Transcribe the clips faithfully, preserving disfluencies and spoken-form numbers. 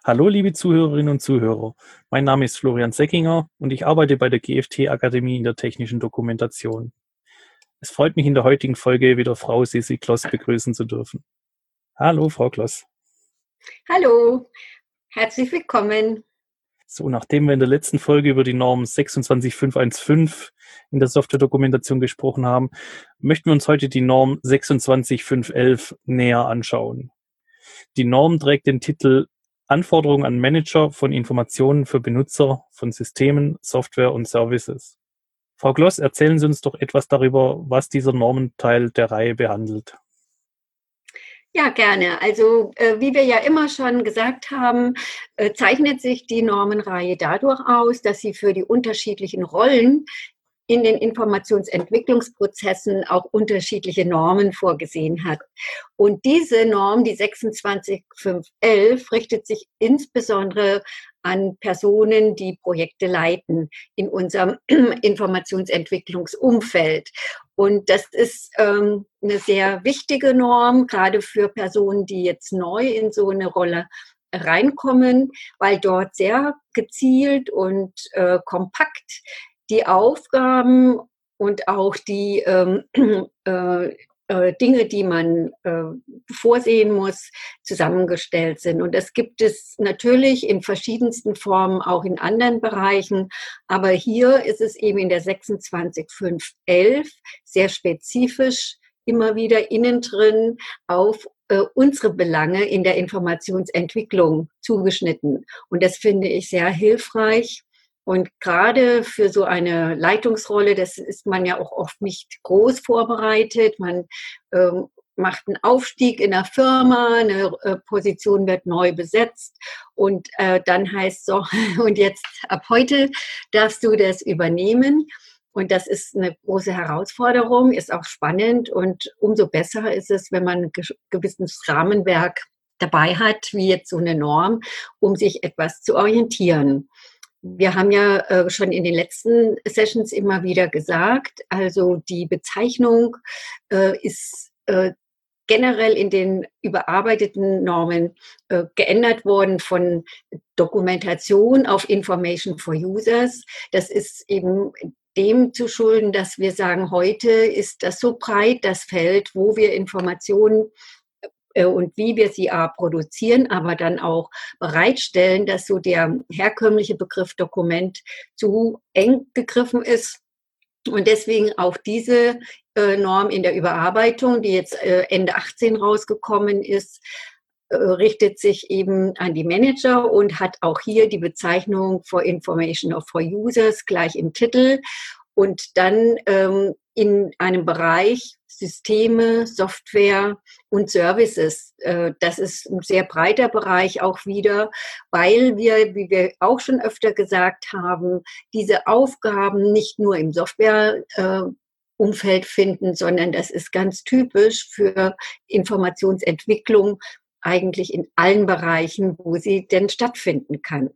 Hallo, liebe Zuhörerinnen und Zuhörer. Mein Name ist Florian Seckinger und ich arbeite bei der G F T-Akademie in der technischen Dokumentation. Es freut mich, in der heutigen Folge wieder Frau Sissi Kloss begrüßen zu dürfen. Hallo, Frau Kloss. Hallo, herzlich willkommen. So, nachdem wir in der letzten Folge über die Norm sechsundzwanzig Punkt fünfhundertfünfzehn in der Softwaredokumentation gesprochen haben, möchten wir uns heute die Norm sechsundzwanzig Punkt fünfhundertelf näher anschauen. Die Norm trägt den Titel Anforderungen an Manager von Informationen für Benutzer von Systemen, Software und Services. Frau Kloss, erzählen Sie uns doch etwas darüber, was dieser Normenteil der Reihe behandelt. Ja, gerne. Also äh, wie wir ja immer schon gesagt haben, äh, zeichnet sich die Normenreihe dadurch aus, dass sie für die unterschiedlichen Rollen in den Informationsentwicklungsprozessen auch unterschiedliche Normen vorgesehen hat. Und diese Norm, die sechsundzwanzig Punkt fünfhundertelf, richtet sich insbesondere an Personen, die Projekte leiten in unserem Informationsentwicklungsumfeld. Und das ist ähm, eine sehr wichtige Norm, gerade für Personen, die jetzt neu in so eine Rolle reinkommen, weil dort sehr gezielt und äh, kompakt die Aufgaben und auch die ähm, äh, äh, Dinge, die man äh, vorsehen muss, zusammengestellt sind. Und das gibt es natürlich in verschiedensten Formen auch in anderen Bereichen. Aber hier ist es eben in der sechsundzwanzig Punkt fünfhundertelf sehr spezifisch immer wieder innen drin auf äh, unsere Belange in der Informationsentwicklung zugeschnitten. Und das finde ich sehr hilfreich. Und gerade für so eine Leitungsrolle, das ist man ja auch oft nicht groß vorbereitet. Man ähm, macht einen Aufstieg in der Firma, eine äh, Position wird neu besetzt und äh, dann heißt so, und jetzt ab heute darfst du das übernehmen. Und das ist eine große Herausforderung, ist auch spannend und umso besser ist es, wenn man ein gewisses Rahmenwerk dabei hat, wie jetzt so eine Norm, um sich etwas zu orientieren. Wir haben ja äh, schon in den letzten Sessions immer wieder gesagt, also die Bezeichnung äh, ist äh, generell in den überarbeiteten Normen äh, geändert worden von Dokumentation auf Information for Users. Das ist eben dem zu schulden, dass wir sagen, heute ist das so breit, das Feld, wo wir Informationen und wie wir sie A produzieren, aber dann auch bereitstellen, dass so der herkömmliche Begriff Dokument zu eng gegriffen ist. Und deswegen auch diese äh, Norm in der Überarbeitung, die jetzt äh, Ende achtzehn rausgekommen ist, äh, richtet sich eben an die Manager und hat auch hier die Bezeichnung for Information of for Users gleich im Titel. Und dann ähm, in einem Bereich Systeme, Software und Services. Äh, das ist ein sehr breiter Bereich auch wieder, weil wir, wie wir auch schon öfter gesagt haben, diese Aufgaben nicht nur im Softwareumfeld finden, sondern das ist ganz typisch für Informationsentwicklung eigentlich in allen Bereichen, wo sie denn stattfinden kann.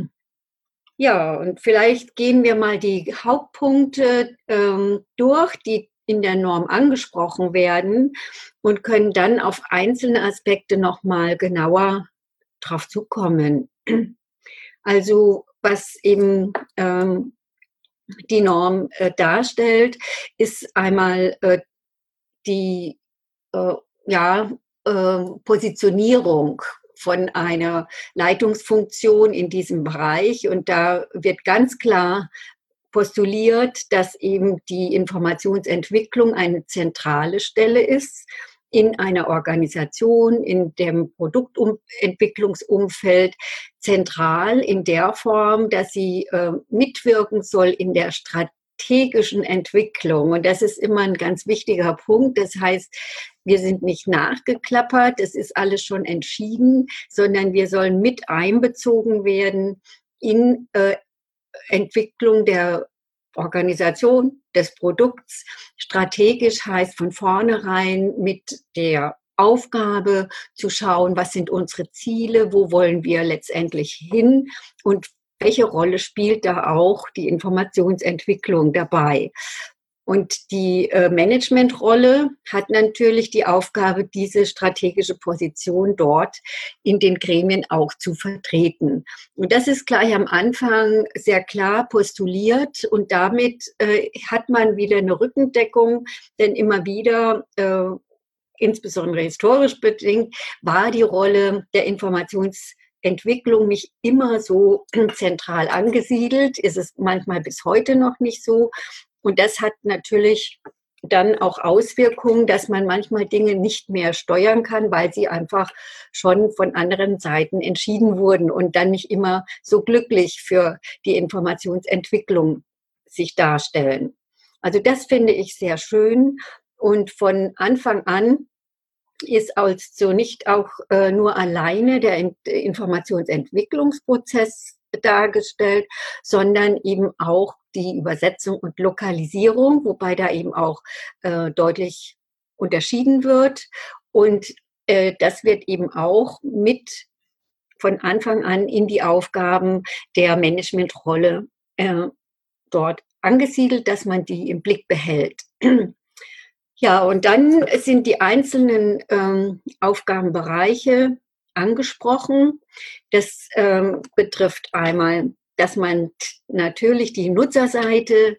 Ja, und vielleicht gehen wir mal die Hauptpunkte ähm, durch, die in der Norm angesprochen werden und können dann auf einzelne Aspekte nochmal genauer drauf zukommen. Also was eben ähm, die Norm äh, darstellt, ist einmal äh, die äh, ja, äh, Positionierung von einer Leitungsfunktion in diesem Bereich. Und da wird ganz klar postuliert, dass eben die Informationsentwicklung eine zentrale Stelle ist in einer Organisation, in dem Produktentwicklungsumfeld, zentral in der Form, dass sie äh, mitwirken soll in der strategischen Entwicklung. Und das ist immer ein ganz wichtiger Punkt. Das heißt, wir sind nicht nachgeklappert, es ist alles schon entschieden, sondern wir sollen mit einbezogen werden in äh, Entwicklung der Organisation, des Produkts. Strategisch heißt von vornherein mit der Aufgabe zu schauen, was sind unsere Ziele, wo wollen wir letztendlich hin und welche Rolle spielt da auch die Informationsentwicklung dabei. Und die äh, Managementrolle hat natürlich die Aufgabe, diese strategische Position dort in den Gremien auch zu vertreten. Und das ist gleich am Anfang sehr klar postuliert und damit äh, hat man wieder eine Rückendeckung, denn immer wieder, äh, insbesondere historisch bedingt, war die Rolle der Informationsentwicklung nicht immer so zentral angesiedelt, ist es manchmal bis heute noch nicht so. Und das hat natürlich dann auch Auswirkungen, dass man manchmal Dinge nicht mehr steuern kann, weil sie einfach schon von anderen Seiten entschieden wurden und dann nicht immer so glücklich für die Informationsentwicklung sich darstellen. Also das finde ich sehr schön und von Anfang an ist also nicht auch äh, nur alleine der Informationsentwicklungsprozess dargestellt, sondern eben auch die Übersetzung und Lokalisierung, wobei da eben auch äh, deutlich unterschieden wird. Und äh, das wird eben auch mit von Anfang an in die Aufgaben der Managementrolle äh, dort angesiedelt, dass man die im Blick behält. Ja, und dann sind die einzelnen ähm, Aufgabenbereiche angesprochen. Das ähm, betrifft einmal, dass man natürlich die Nutzerseite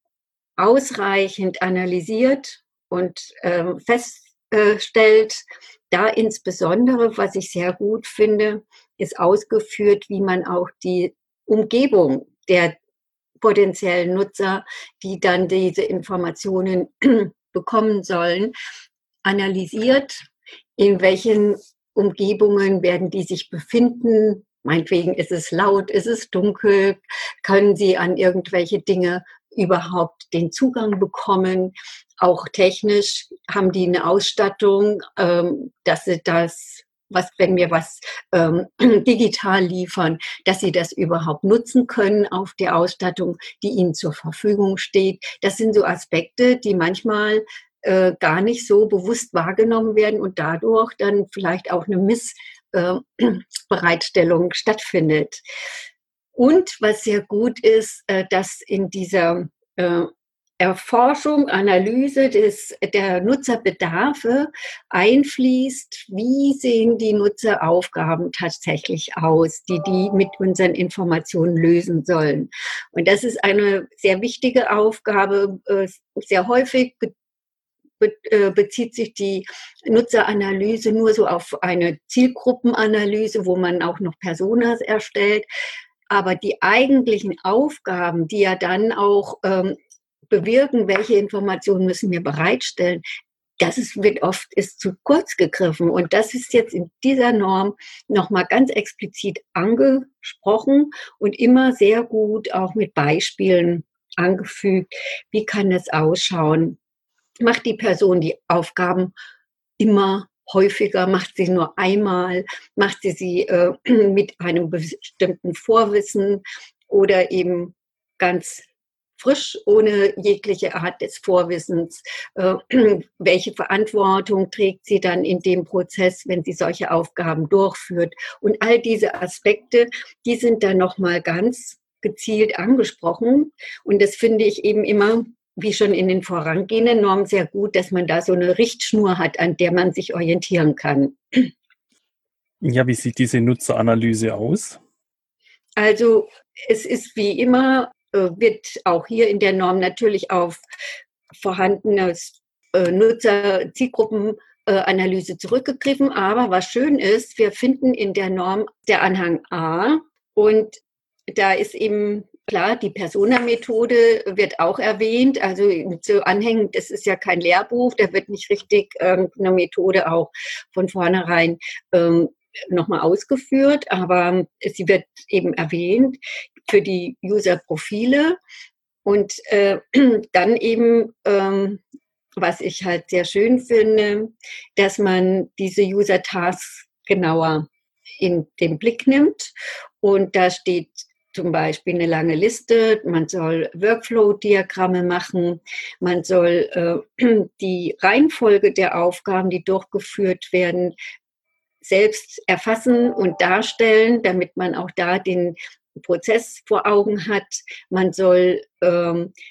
ausreichend analysiert und ähm, feststellt. Da insbesondere, was ich sehr gut finde, ist ausgeführt, wie man auch die Umgebung der potenziellen Nutzer, die dann diese Informationen bekommen sollen, analysiert, in welchen Umgebungen werden die sich befinden. Meinetwegen ist es laut, ist es dunkel, können sie an irgendwelche Dinge überhaupt den Zugang bekommen. Auch technisch haben die eine Ausstattung, ähm, dass sie das, was, wenn wir was ähm, digital liefern, dass sie das überhaupt nutzen können auf der Ausstattung, die ihnen zur Verfügung steht. Das sind so Aspekte, die manchmal äh, gar nicht so bewusst wahrgenommen werden und dadurch dann vielleicht auch eine Missbereitstellung äh, stattfindet. Und was sehr gut ist, äh, dass in dieser äh, Erforschung, Analyse des, der Nutzerbedarfe einfließt, wie sehen die Nutzeraufgaben tatsächlich aus, die die mit unseren Informationen lösen sollen. Und das ist eine sehr wichtige Aufgabe. Sehr häufig be- be- bezieht sich die Nutzeranalyse nur so auf eine Zielgruppenanalyse, wo man auch noch Personas erstellt. Aber die eigentlichen Aufgaben, die ja dann auch ähm, bewirken, welche Informationen müssen wir bereitstellen, das ist, wird oft ist zu kurz gegriffen. Und das ist jetzt in dieser Norm nochmal ganz explizit angesprochen und immer sehr gut auch mit Beispielen angefügt. Wie kann es ausschauen? Macht die Person die Aufgaben immer häufiger? Macht sie nur einmal? Macht sie sie äh, mit einem bestimmten Vorwissen oder eben ganz frisch, ohne jegliche Art des Vorwissens? Äh, welche Verantwortung trägt sie dann in dem Prozess, wenn sie solche Aufgaben durchführt? Und all diese Aspekte, die sind dann nochmal ganz gezielt angesprochen. Und das finde ich eben immer, wie schon in den vorangehenden Normen, sehr gut, dass man da so eine Richtschnur hat, an der man sich orientieren kann. Ja, wie sieht diese Nutzeranalyse aus? Also es ist wie immer, äh, wird auch hier in der Norm natürlich auf vorhandene äh, Nutzer-Zielgruppenanalyse zurückgegriffen. Aber was schön ist, wir finden in der Norm der Anhang A und da ist eben klar, die Persona-Methode wird auch erwähnt. Also zu Anhängen, das ist ja kein Lehrbuch, da wird nicht richtig ähm, eine Methode auch von vornherein ähm, nochmal ausgeführt, aber sie wird eben erwähnt für die User-Profile und äh, dann eben, ähm, was ich halt sehr schön finde, dass man diese User-Tasks genauer in den Blick nimmt und da steht zum Beispiel eine lange Liste, man soll Workflow-Diagramme machen, man soll äh, die Reihenfolge der Aufgaben, die durchgeführt werden, selbst erfassen und darstellen, damit man auch da den Prozess vor Augen hat. Man soll ähm,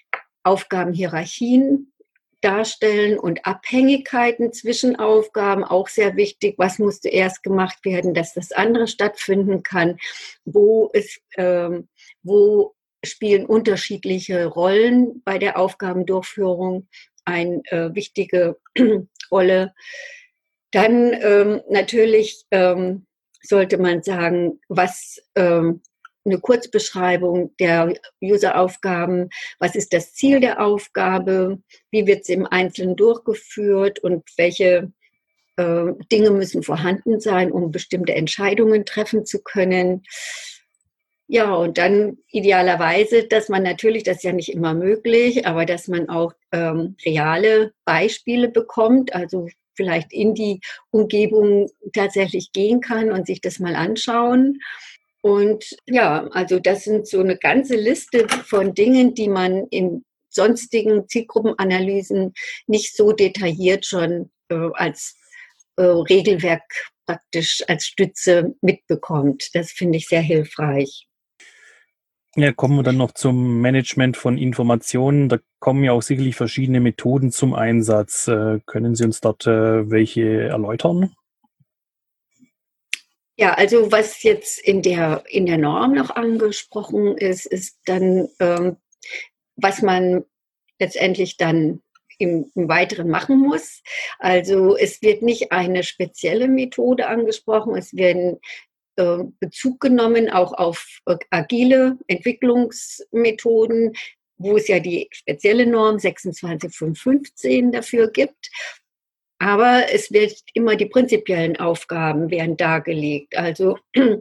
Aufgabenhierarchien darstellen und Abhängigkeiten zwischen Aufgaben, auch sehr wichtig. Was muss zuerst gemacht werden, dass das andere stattfinden kann? Wo ist, ähm, wo spielen unterschiedliche Rollen bei der Aufgabendurchführung eine äh, wichtige Rolle? Dann ähm, natürlich ähm, sollte man sagen, was ähm, eine Kurzbeschreibung der User-Aufgaben, was ist das Ziel der Aufgabe, wie wird sie im Einzelnen durchgeführt und welche äh, Dinge müssen vorhanden sein, um bestimmte Entscheidungen treffen zu können. Ja, und dann idealerweise, dass man natürlich, das ist ja nicht immer möglich, aber dass man auch ähm, reale Beispiele bekommt, also vielleicht in die Umgebung tatsächlich gehen kann und sich das mal anschauen. Und ja, also das sind so eine ganze Liste von Dingen, die man in sonstigen Zielgruppenanalysen nicht so detailliert schon äh, als äh, Regelwerk praktisch als Stütze mitbekommt. Das finde ich sehr hilfreich. Ja, kommen wir dann noch zum Management von Informationen. Da kommen ja auch sicherlich verschiedene Methoden zum Einsatz. Äh, können Sie uns dort äh, welche erläutern? Ja, also was jetzt in der, in der Norm noch angesprochen ist, ist dann, ähm, was man letztendlich dann im, im Weiteren machen muss. Also es wird nicht eine spezielle Methode angesprochen, es werden äh, Bezug genommen auch auf äh, agile Entwicklungsmethoden, wo es ja die spezielle Norm sechsundzwanzig Punkt fünf Punkt fünfzehn dafür gibt. Aber es wird immer die prinzipiellen Aufgaben werden dargelegt. Also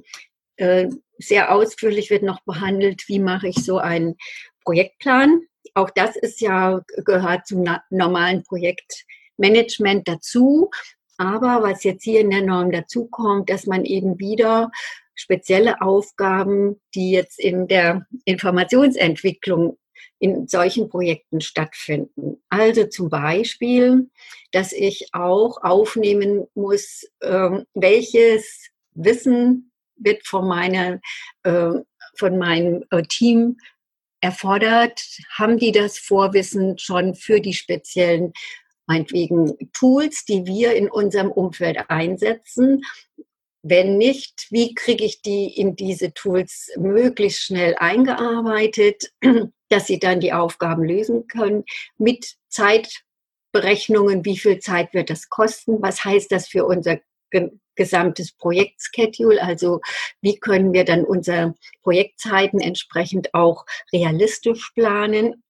äh, sehr ausführlich wird noch behandelt, wie mache ich so einen Projektplan. Auch das ist ja, gehört zum normalen Projektmanagement dazu. Aber was jetzt hier in der Norm dazu kommt, dass man eben wieder spezielle Aufgaben, die jetzt in der Informationsentwicklung in solchen Projekten stattfinden. Also zum Beispiel, dass ich auch aufnehmen muss, ähm, welches Wissen wird von, meiner, äh, von meinem äh, Team erfordert. Haben die das Vorwissen schon für die speziellen, meinetwegen, Tools, die wir in unserem Umfeld einsetzen? Wenn nicht, wie kriege ich die in diese Tools möglichst schnell eingearbeitet, dass sie dann die Aufgaben lösen können mit Zeitberechnungen, wie viel Zeit wird das kosten, was heißt das für unser ge- gesamtes Projektschedule, also wie können wir dann unsere Projektzeiten entsprechend auch realistisch planen.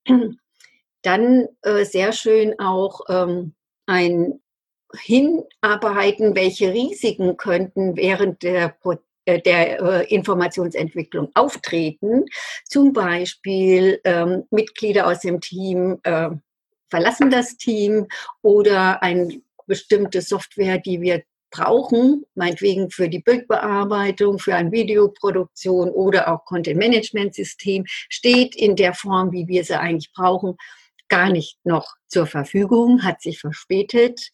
Dann äh, sehr schön auch ähm, ein hinarbeiten, welche Risiken könnten während der, der äh, Informationsentwicklung auftreten. Zum Beispiel ähm, Mitglieder aus dem Team äh, verlassen das Team oder eine bestimmte Software, die wir brauchen, meinetwegen für die Bildbearbeitung, für eine Videoproduktion oder auch Content-Management-System, steht in der Form, wie wir sie eigentlich brauchen, gar nicht noch zur Verfügung, hat sich verspätet.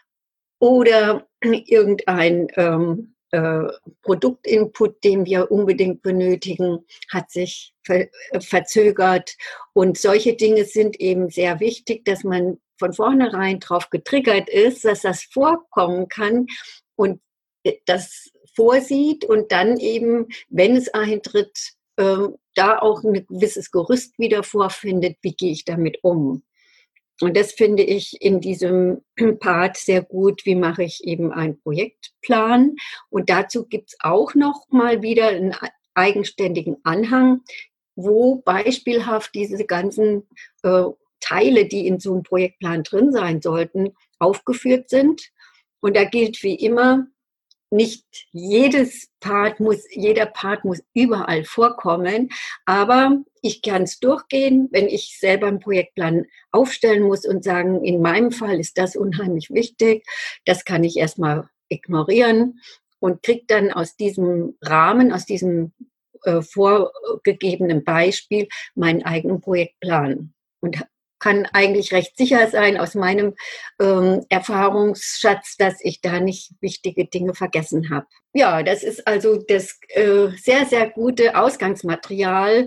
Oder irgendein ähm, äh, Produktinput, den wir unbedingt benötigen, hat sich ver verzögert. Und solche Dinge sind eben sehr wichtig, dass man von vornherein darauf getriggert ist, dass das vorkommen kann und das vorsieht und dann eben, wenn es eintritt, äh, da auch ein gewisses Gerüst wieder vorfindet, wie gehe ich damit um. Und das finde ich in diesem Part sehr gut. Wie mache ich eben einen Projektplan? Und dazu gibt es auch noch mal wieder einen eigenständigen Anhang, wo beispielhaft diese ganzen äh, Teile, die in so einem Projektplan drin sein sollten, aufgeführt sind. Und da gilt wie immer, nicht jedes Part muss, jeder Part muss überall vorkommen, aber ich kann es durchgehen, wenn ich selber einen Projektplan aufstellen muss und sagen, in meinem Fall ist das unheimlich wichtig, das kann ich erstmal ignorieren und kriege dann aus diesem Rahmen, aus diesem äh, vorgegebenen Beispiel meinen eigenen Projektplan und kann eigentlich recht sicher sein aus meinem ähm, Erfahrungsschatz, dass ich da nicht wichtige Dinge vergessen habe. Ja, das ist also das äh, sehr, sehr gute Ausgangsmaterial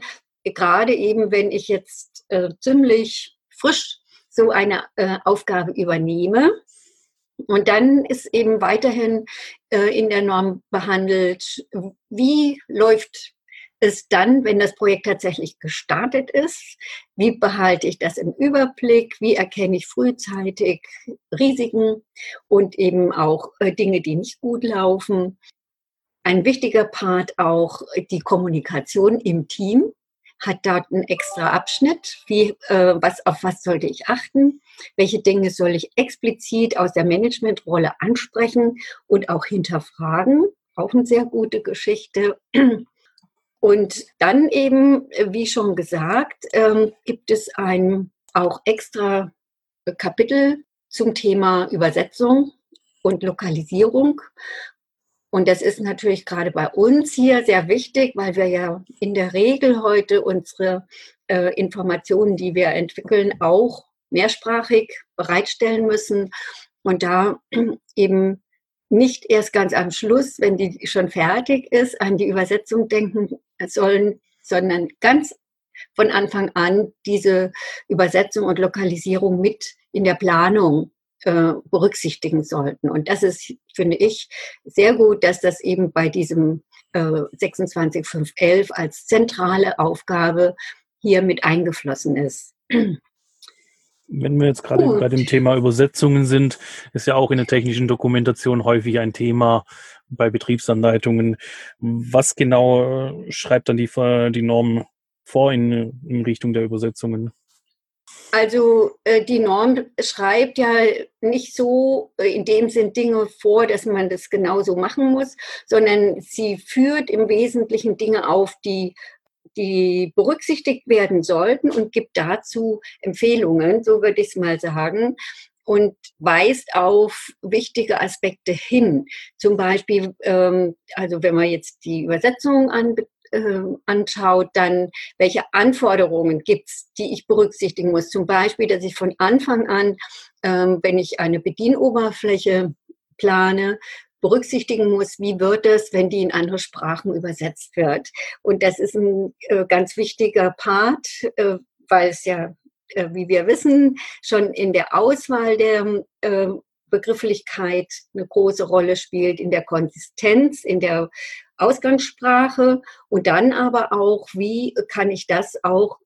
gerade eben, wenn ich jetzt äh, ziemlich frisch so eine äh, Aufgabe übernehme. Und dann ist eben weiterhin äh, in der Norm behandelt, wie läuft es dann, wenn das Projekt tatsächlich gestartet ist? Wie behalte ich das im Überblick? Wie erkenne ich frühzeitig Risiken und eben auch äh, Dinge, die nicht gut laufen? Ein wichtiger Part auch die Kommunikation im Team. Hat dort einen extra Abschnitt, wie, äh, was, auf was sollte ich achten, welche Dinge soll ich explizit aus der Managementrolle ansprechen und auch hinterfragen, auch eine sehr gute Geschichte. Und dann eben, wie schon gesagt, ähm, gibt es ein auch extra Kapitel zum Thema Übersetzung und Lokalisierung. Und das ist natürlich gerade bei uns hier sehr wichtig, weil wir ja in der Regel heute unsere äh, Informationen, die wir entwickeln, auch mehrsprachig bereitstellen müssen und da eben nicht erst ganz am Schluss, wenn die schon fertig ist, an die Übersetzung denken sollen, sondern ganz von Anfang an diese Übersetzung und Lokalisierung mit in der Planung äh, berücksichtigen sollten. Und das ist, finde ich, sehr gut, dass das eben bei diesem äh, sechsundzwanzig Punkt fünf Punkt elf als zentrale Aufgabe hier mit eingeflossen ist. Wenn wir jetzt gerade Gut. bei dem Thema Übersetzungen sind, ist ja auch in der technischen Dokumentation häufig ein Thema bei Betriebsanleitungen. Was genau schreibt dann die, die Norm vor in, in Richtung der Übersetzungen? Also äh, die Norm schreibt ja nicht so äh, in dem Sinn Dinge vor, dass man das genauso machen muss, sondern sie führt im Wesentlichen Dinge auf, die die berücksichtigt werden sollten und gibt dazu Empfehlungen, so würde ich es mal sagen, und weist auf wichtige Aspekte hin. Zum Beispiel, ähm, also wenn man jetzt die Übersetzung an, äh, anschaut, dann welche Anforderungen gibt es, die ich berücksichtigen muss. Zum Beispiel, dass ich von Anfang an, ähm, wenn ich eine Bedienoberfläche plane, berücksichtigen muss, wie wird es, wenn die in andere Sprachen übersetzt wird. Und das ist ein äh, ganz wichtiger Part, äh, weil es ja, äh, wie wir wissen, schon in der Auswahl der äh, Begrifflichkeit eine große Rolle spielt, in der Konsistenz, in der Ausgangssprache und dann aber auch, wie kann ich das auch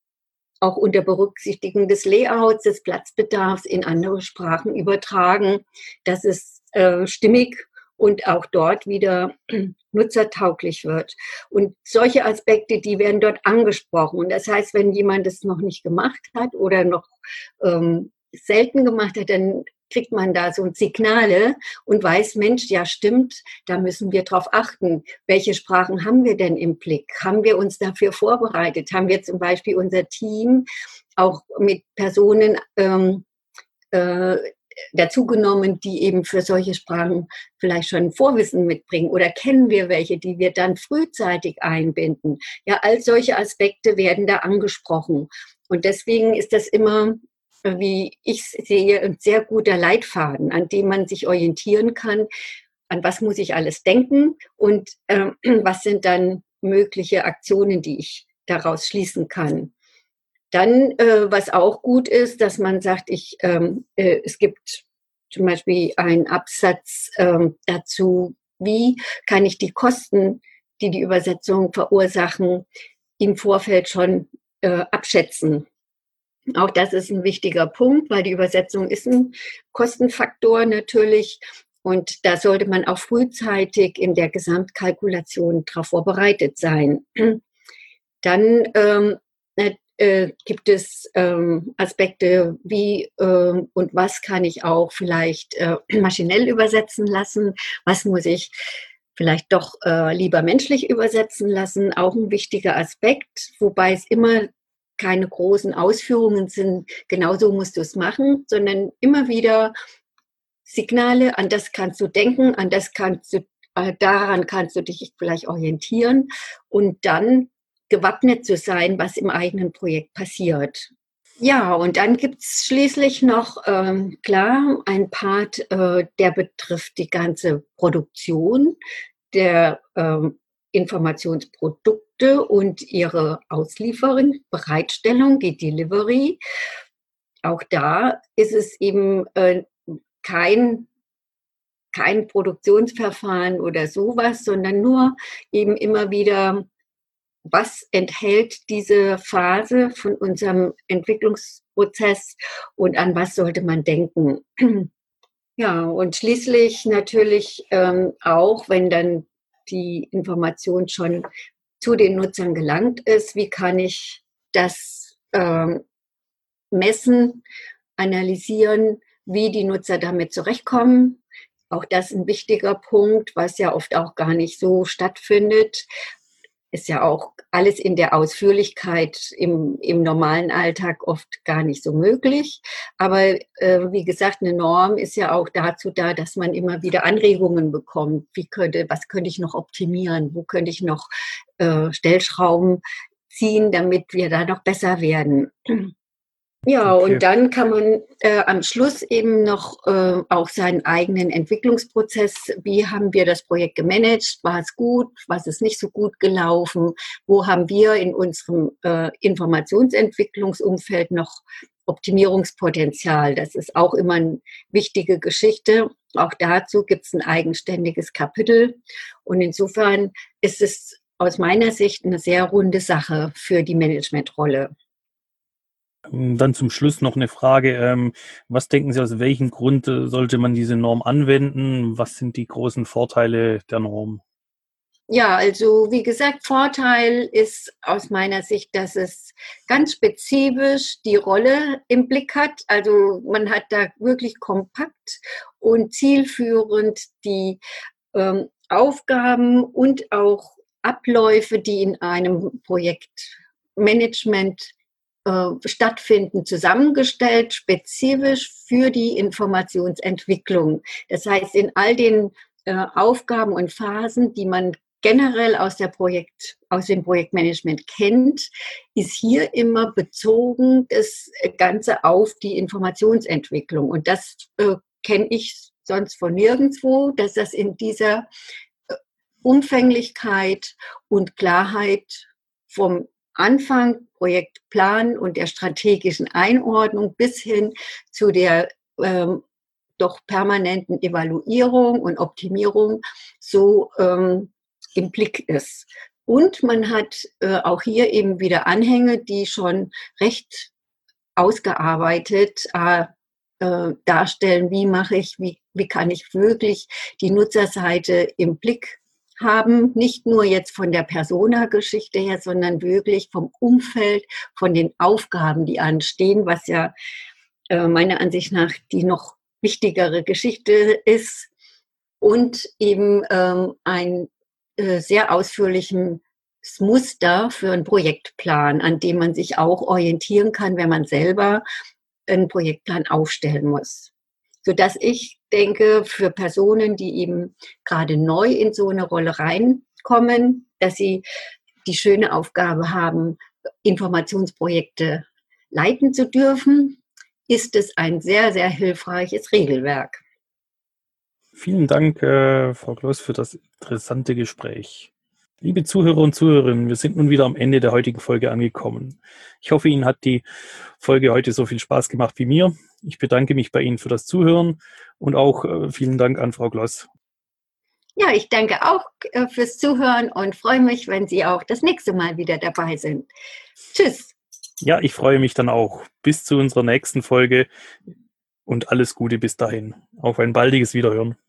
auch unter Berücksichtigung des Layouts, des Platzbedarfs in andere Sprachen übertragen, dass es äh, stimmig und auch dort wieder nutzertauglich wird. Und solche Aspekte, die werden dort angesprochen. Und das heißt, wenn jemand es noch nicht gemacht hat oder noch ähm, selten gemacht hat, dann kriegt man da so Signale und weiß, Mensch, ja stimmt, da müssen wir drauf achten. Welche Sprachen haben wir denn im Blick? Haben wir uns dafür vorbereitet? Haben wir zum Beispiel unser Team auch mit Personen ähm, äh, dazugenommen, die eben für solche Sprachen vielleicht schon Vorwissen mitbringen? Oder kennen wir welche, die wir dann frühzeitig einbinden? Ja, all solche Aspekte werden da angesprochen. Und deswegen ist das immer, wie ich sehe, ein sehr guter Leitfaden, an dem man sich orientieren kann, an was muss ich alles denken und äh, was sind dann mögliche Aktionen, die ich daraus schließen kann. Dann, äh, was auch gut ist, dass man sagt, ich, ähm, äh, es gibt zum Beispiel einen Absatz ähm, dazu, wie kann ich die Kosten, die die Übersetzung verursachen, im Vorfeld schon äh, abschätzen. Auch das ist ein wichtiger Punkt, weil die Übersetzung ist ein Kostenfaktor natürlich. Und da sollte man auch frühzeitig in der Gesamtkalkulation darauf vorbereitet sein. Dann ähm, äh, gibt es ähm, Aspekte wie äh, und was kann ich auch vielleicht äh, maschinell übersetzen lassen, was muss ich vielleicht doch äh, lieber menschlich übersetzen lassen, auch ein wichtiger Aspekt, wobei es immer keine großen Ausführungen sind, genauso musst du es machen, sondern immer wieder Signale, an das kannst du denken, an das kannst du, äh, daran kannst du dich vielleicht orientieren und dann gewappnet zu sein, was im eigenen Projekt passiert. Ja, und dann gibt es schließlich noch, ähm, klar, ein Part, äh, der betrifft die ganze Produktion der ähm, Informationsprodukt Produkte und ihre Auslieferung, Bereitstellung, die Delivery. Auch da ist es eben äh, kein, kein Produktionsverfahren oder sowas, sondern nur eben immer wieder, was enthält diese Phase von unserem Entwicklungsprozess und an was sollte man denken. Ja, und schließlich natürlich ähm, auch, wenn dann die Information schon zu den Nutzern gelangt ist, wie kann ich das ähm, messen, analysieren, wie die Nutzer damit zurechtkommen. Auch das ist ein wichtiger Punkt, was ja oft auch gar nicht so stattfindet. Ist ja auch alles in der Ausführlichkeit im, im normalen Alltag oft gar nicht so möglich. Aber äh, wie gesagt, eine Norm ist ja auch dazu da, dass man immer wieder Anregungen bekommt. Wie könnte, was könnte ich noch optimieren? Wo könnte ich noch äh, Stellschrauben ziehen, damit wir da noch besser werden? Ja, Okay. und dann kann man äh, am Schluss eben noch äh, auch seinen eigenen Entwicklungsprozess, wie haben wir das Projekt gemanagt, war es gut, was ist nicht so gut gelaufen, wo haben wir in unserem äh, Informationsentwicklungsumfeld noch Optimierungspotenzial. Das ist auch immer eine wichtige Geschichte. Auch dazu gibt es ein eigenständiges Kapitel. Und insofern ist es aus meiner Sicht eine sehr runde Sache für die Managementrolle. Dann zum Schluss noch eine Frage. Ähm, was denken Sie, aus welchem Grund äh, sollte man diese Norm anwenden? Was sind die großen Vorteile der Norm? Ja, also wie gesagt, Vorteil ist aus meiner Sicht, dass es ganz spezifisch die Rolle im Blick hat. Also man hat da wirklich kompakt und zielführend die ähm, Aufgaben und auch Abläufe, die in einem Projektmanagement äh, stattfinden, zusammengestellt, spezifisch für die Informationsentwicklung. Das heißt, in all den äh, Aufgaben und Phasen, die man generell aus der Projekt, aus dem Projektmanagement kennt, ist hier immer bezogen das Ganze auf die Informationsentwicklung. Und das äh, kenne ich sonst von nirgendwo, dass das in dieser Umfänglichkeit und Klarheit vom Anfang, Projektplan und der strategischen Einordnung bis hin zu der ähm, doch permanenten Evaluierung und Optimierung so ähm, im Blick ist. Und man hat äh, auch hier eben wieder Anhänge, die schon recht ausgearbeitet äh, äh, darstellen, wie mache ich, wie, wie kann ich wirklich die Nutzerseite im Blick haben, nicht nur jetzt von der Persona-Geschichte her, sondern wirklich vom Umfeld, von den Aufgaben, die anstehen, was ja äh, meiner Ansicht nach die noch wichtigere Geschichte ist und eben ähm, ein äh, sehr ausführlichen Muster für einen Projektplan, an dem man sich auch orientieren kann, wenn man selber einen Projektplan aufstellen muss. Sodass ich denke, für Personen, die eben gerade neu in so eine Rolle reinkommen, dass sie die schöne Aufgabe haben, Informationsprojekte leiten zu dürfen, ist es ein sehr, sehr hilfreiches Regelwerk. Vielen Dank, äh, Frau Kloss, für das interessante Gespräch. Liebe Zuhörer und Zuhörerinnen, wir sind nun wieder am Ende der heutigen Folge angekommen. Ich hoffe, Ihnen hat die Folge heute so viel Spaß gemacht wie mir. Ich bedanke mich bei Ihnen für das Zuhören und auch äh, vielen Dank an Frau Kloss. Ja, ich danke auch äh, fürs Zuhören und freue mich, wenn Sie auch das nächste Mal wieder dabei sind. Tschüss. Ja, ich freue mich dann auch. Bis zu unserer nächsten Folge und alles Gute bis dahin. Auf ein baldiges Wiederhören.